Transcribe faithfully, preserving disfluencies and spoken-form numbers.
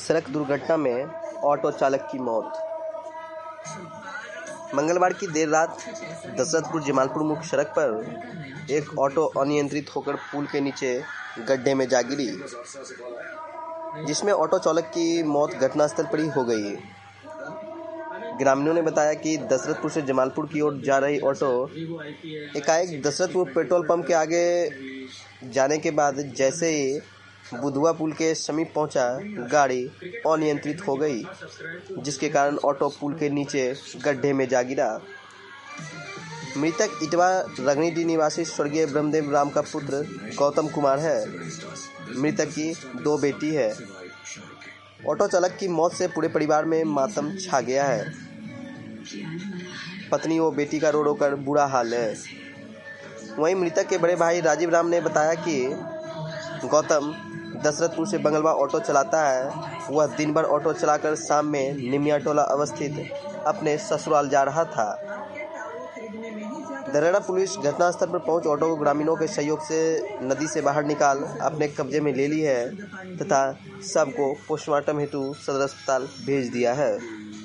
सड़क दुर्घटना में ऑटो चालक की मौत। मंगलवार की देर रात दशरथपुर जमालपुर मुख्य सड़क पर एक ऑटो अनियंत्रित होकर पुल के नीचे गड्ढे में जा गिरी, जिसमें ऑटो चालक की मौत घटनास्थल पर ही हो गई। ग्रामीणों ने बताया कि दशरथपुर से जमालपुर की ओर जा रही ऑटो एकाएक दशरथपुर पेट्रोल पंप के आगे जाने के बाद जैसे ही बुधवा पुल के समीप पहुंचा, गाड़ी अनियंत्रित हो गई, जिसके कारण ऑटो पुल के नीचे गड्ढे में जा गिरा। मृतक इटवा रगनीडीह निवासी स्वर्गीय ब्रह्मदेव राम का पुत्र गौतम कुमार है। मृतक की दो बेटी है। ऑटो चालक की मौत से पूरे परिवार में मातम छा गया है। पत्नी और बेटी का रो रो कर बुरा हाल है। वहीं मृतक के बड़े भाई राजीव राम ने बताया कि गौतम दशरथपुर से बंगलवा ऑटो चलाता है। वह दिन भर ऑटो चलाकर शाम में निमिया टोला अवस्थित अपने ससुराल जा रहा था। दरेड़ा पुलिस घटनास्थल पर पहुंच ऑटो को ग्रामीणों के सहयोग से नदी से बाहर निकाल अपने कब्जे में ले ली है तथा शव को पोस्टमार्टम हेतु सदर अस्पताल भेज दिया है।